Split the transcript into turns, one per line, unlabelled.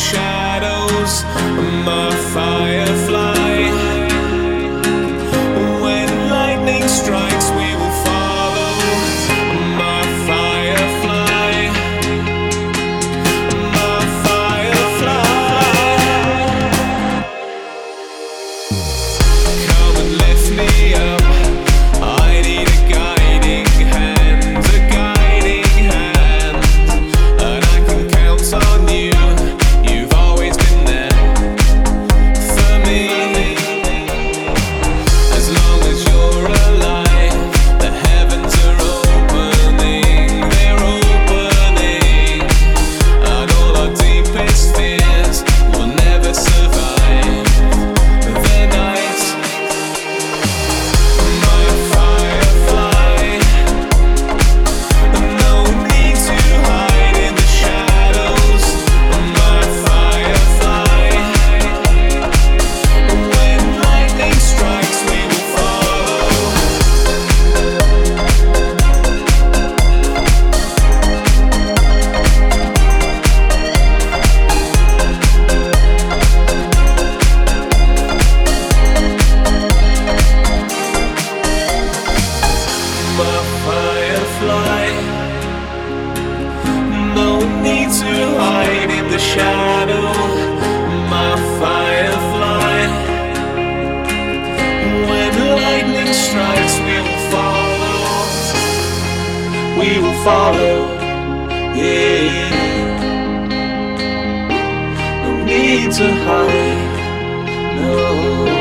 shadows, my firefly. When lightning strikes, we will follow, my firefly, my firefly. Come and lift me up. I need a guiding hand, a guiding hand, and I can count on you. You've always been there for me. As long as you're alive, the heavens are opening, they're opening, and all our deepest fears will never survive the night. My firefly, no need to hide in the shadows. My firefly, when lightning strikes, we will follow. My firefly, no need to hide in the shadow. My firefly, when lightning strikes, we will follow. We will follow, yeah. No need to hide, no.